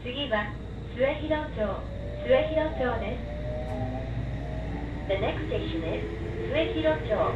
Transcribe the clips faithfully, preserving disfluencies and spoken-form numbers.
次は末広町末広町です。The next station is 末広町。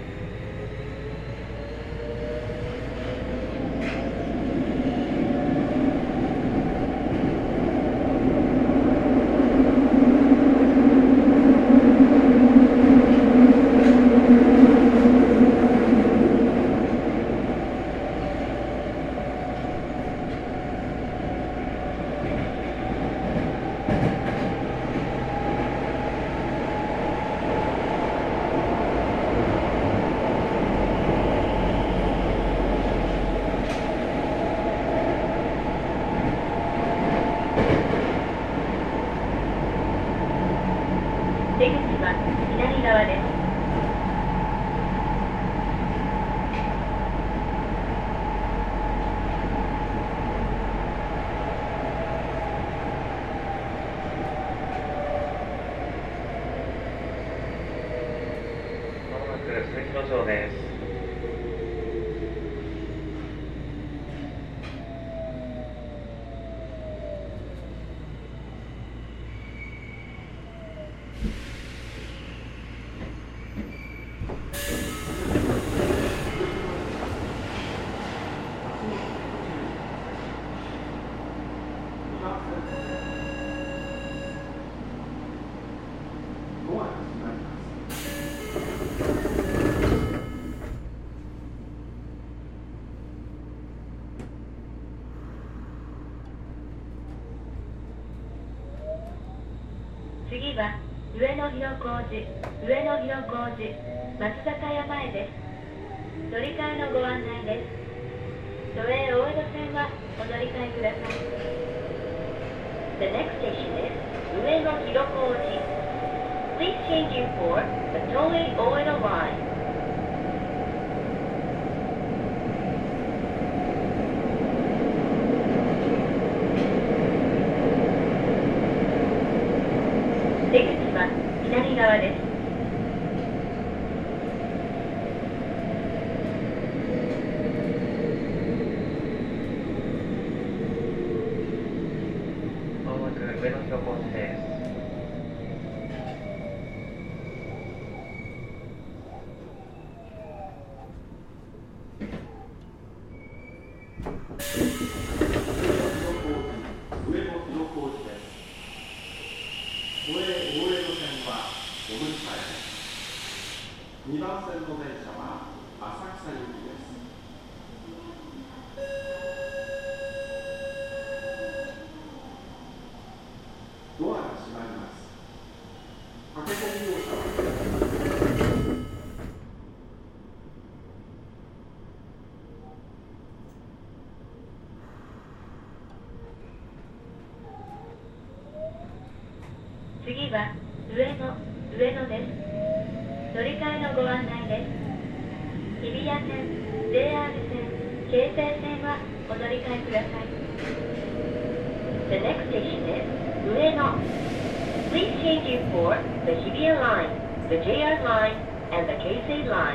出口は左側です。 まもなく末広町です。 次は上野広小路上野広小路松坂屋前です。乗り換えのご案内です。都営大江戸線はお乗り換えください。The next station is 上野広小路。Please change in for the Toei Oedo line. 出口は左側です。 まもなく上野広小路です。 都営大江戸線はお乗り換えです。にばん線の電車は浅草行きです。ドアが閉まります。駆け込み乗車は次は上野上野です。乗り換えのご案内です。日比谷線、ジェイアール 線、京成線はお乗り換えください。The next station is 上野。Please change in for the 日比谷 line, the ジェイアール line, and the 京成 line.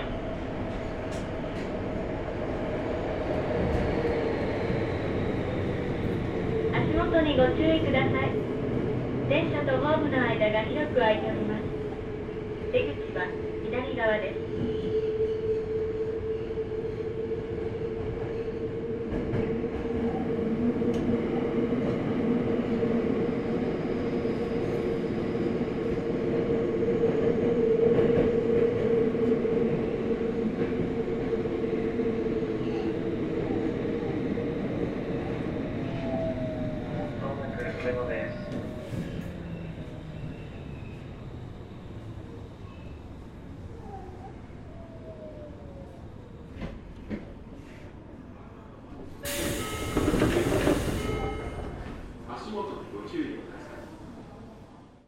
足元にご注意ください。電車とホームの間が広く空いております。出口は左側です。